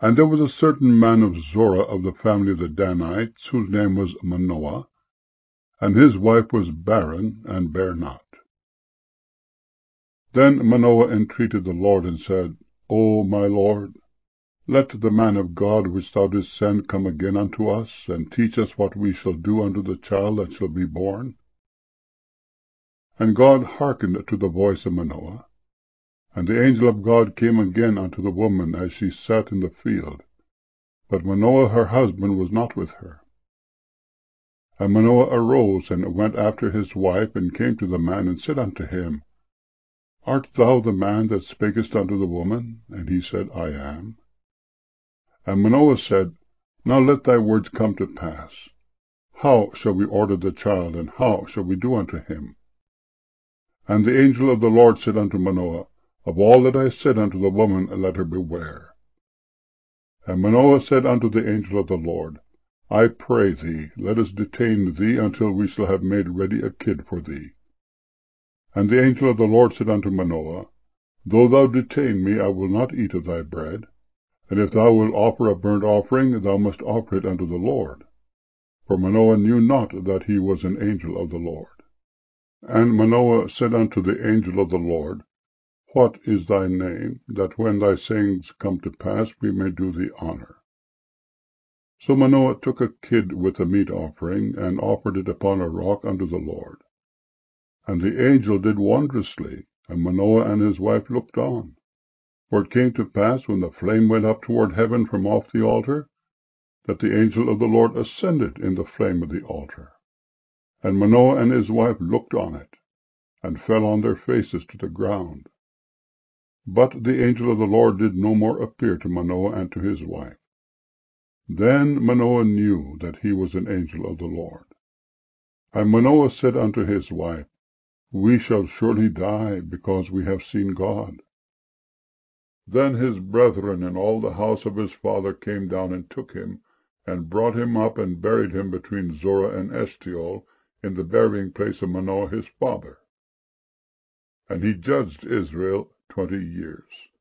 And there was a certain man of Zorah of the family of the Danites, whose name was Manoah, and his wife was barren, and bare not. Then Manoah entreated the Lord, and said, O my Lord, let the man of God which thou didst send come again unto us, and teach us what we shall do unto the child that shall be born. And God hearkened to the voice of Manoah. And the angel of God came again unto the woman as she sat in the field, but Manoah her husband was not with her. And Manoah arose, and went after his wife, and came to the man, and said unto him, Art thou the man that spakest unto the woman? And he said, I am. And Manoah said, Now let thy words come to pass. How shall we order the child, and how shall we do unto him? And the angel of the Lord said unto Manoah, Of all that I said unto the woman, let her beware. And Manoah said unto the angel of the Lord, I pray thee, let us detain thee until we shall have made ready a kid for thee. And the angel of the Lord said unto Manoah, Though thou detain me, I will not eat of thy bread. And if thou wilt offer a burnt offering, thou must offer it unto the Lord. For Manoah knew not that he was an angel of the Lord. And Manoah said unto the angel of the Lord, What is thy name, that when thy sayings come to pass we may do thee honor? So Manoah took a kid with a meat offering, and offered it upon a rock unto the Lord. And the angel did wondrously, and Manoah and his wife looked on. For it came to pass, when the flame went up toward heaven from off the altar, that the angel of the Lord ascended in the flame of the altar. And Manoah and his wife looked on it, and fell on their faces to the ground. But the angel of the Lord did no more appear to Manoah and to his wife. Then Manoah knew that he was an angel of the Lord. And Manoah said unto his wife, We shall surely die, because we have seen God. Then his brethren and all the house of his father came down and took him, and brought him up, and buried him between Zorah and Eshtaol, in the burying place of Manoah his father. And he judged Israel 20 years.